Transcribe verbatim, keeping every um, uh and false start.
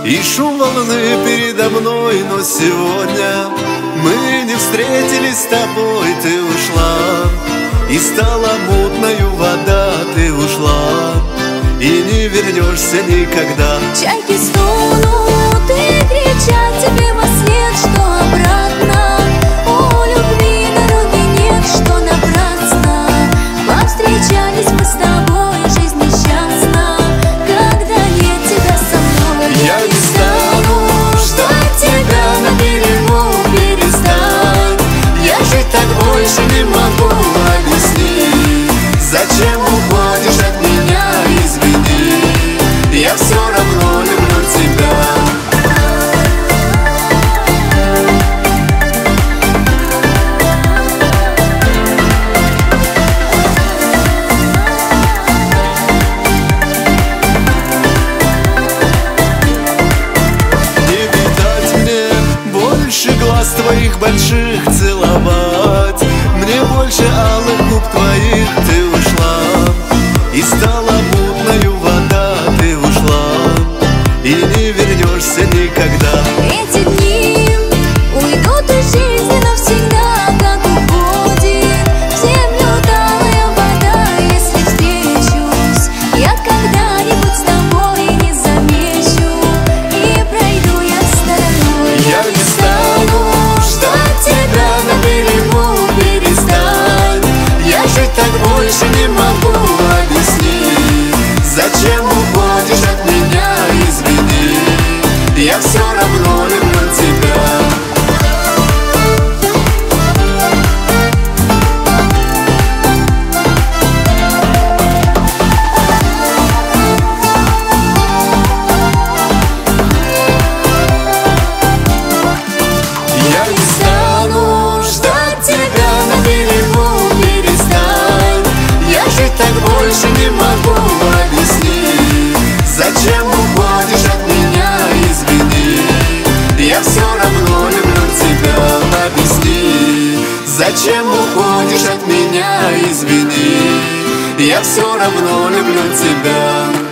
и шум волны передо мной. Но сегодня мы не встретились с тобой. Ты ушла, и стала мутною вода. Ты ушла, и не вернешься никогда. Чайки стонут и кричат тебе во след, что обратно у любви дороги нет, что напрасно повстречались мы с тобой. Жизнь несчастна, когда нет тебя со мной. Я не стану ждать тебя на берегу, перестань. Я жить так больше не могу. Объясни, зачем уходишь от меня? Извини, я все равно люблю тебя. Глаз твоих больших целовать, мне больше алых губ твоих. Ты ушла, и стала мутною вода. Ты ушла, и не вернешься никогда. Эти дни уйдут из жизни навсегда, как уходит в землю талая вода. Если встречусь я когда-нибудь с тобой, не замечу и пройду я стороной. Я не стану ждать тебя на берегу, перестань. Я жить так больше не могу. Объясни, зачем уходишь от меня? Извини, я все равно люблю тебя. Я не стану ждать тебя на берегу, перестань. Я жить так больше не могу. Объясни, зачем уходишь от меня? Извини, я все равно люблю тебя. Объясни, зачем уходишь от меня? Извини, я все равно люблю тебя.